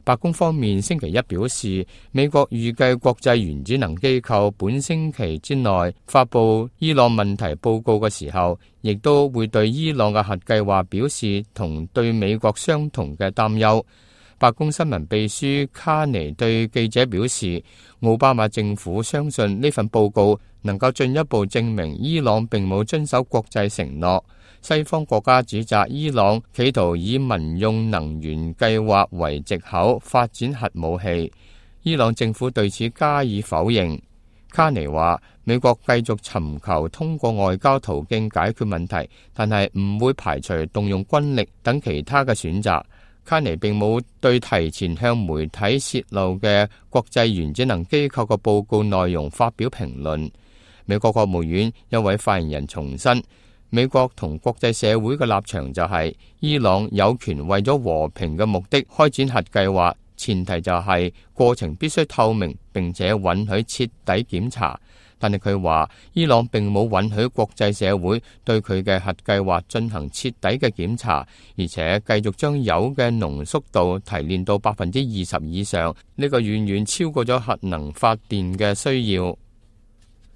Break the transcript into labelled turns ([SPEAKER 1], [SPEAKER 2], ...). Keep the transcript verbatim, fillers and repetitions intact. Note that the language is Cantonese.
[SPEAKER 1] 白宮方面星期一表示，美國預計國際原子能機構本星期之內發布伊朗問題報告嘅時候，亦都會對伊朗嘅核計劃表示同對美國相同嘅擔憂。白宮新聞秘書卡尼對記者表示，奧巴馬政府相信呢份報告能夠進一步證明伊朗並冇遵守國際承諾。西方國家指責伊朗企圖以民用能源計劃為藉口發展核武器，伊朗政府對此加以否認。卡尼話，美國繼續尋求通過外交途徑解決問題，但係唔會排除動用軍力等其他嘅選擇。卡尼並冇對提前向媒體泄露嘅國際原子能機構嘅報告內容發表評論。美國國務院一位發言人重申，美國同國際社會嘅立場就係，伊朗有權為咗和平嘅目的開展核計劃，前提就係過程必須透明並且允許徹底檢查。但係佢話，伊朗並冇允許國際社會對佢嘅核計劃進行徹底嘅檢查，而且繼續將鈾嘅濃縮度提煉到百分之二十以上，呢個遠遠超過咗核能發電嘅需要。